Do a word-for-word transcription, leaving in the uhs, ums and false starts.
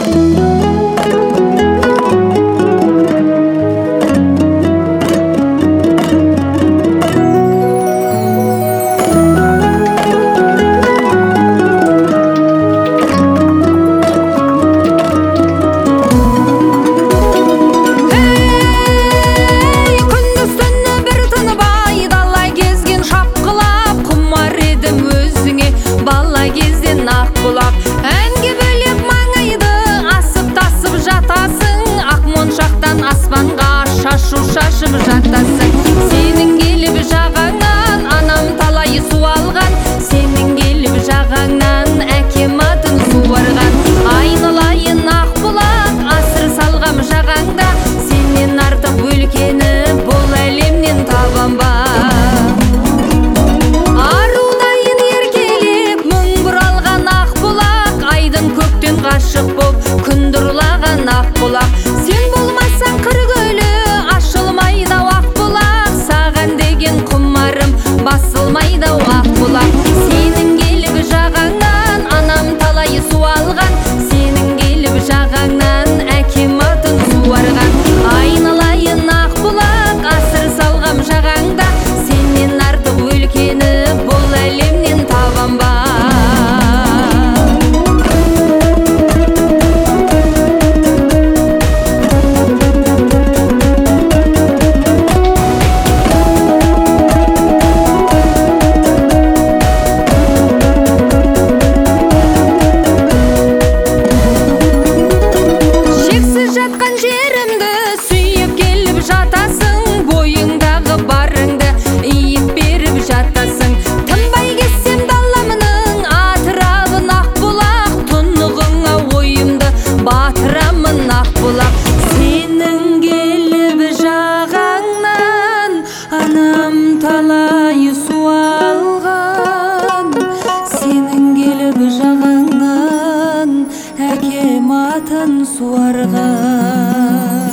Әнге бөлек маңайды асып тасып жатасың, ақ моншақтан аспанға шашу шашып жатасың. Сенің келіп жағаңнан анам талай су алған, сенің келіп жағаңнан әкем атын суарған. Айналайын ақ бұлақ, асыр салғам жағаңда, сенен артық өлкені бұл әлемнен табам ба. Ғашық боп күн дұрлаған ақ бұлақ, сен болмасаң қыр көлі ашылмайды ақ бұлақ. Саған деген құмарым басылмайды ақ бұлақ. Сенің келіп жағаңнан анам талай су алған, сенің келіп жағаңнан әкем атын суарған. Айналайын ақ бұлақ, асыр салғам жағаңда, сенен артық өлкені бұл әлемнен табам ба. Сенің келіп жағаңнан анам талай су алған, сенің келіп жағаңнан әкем атын суарған.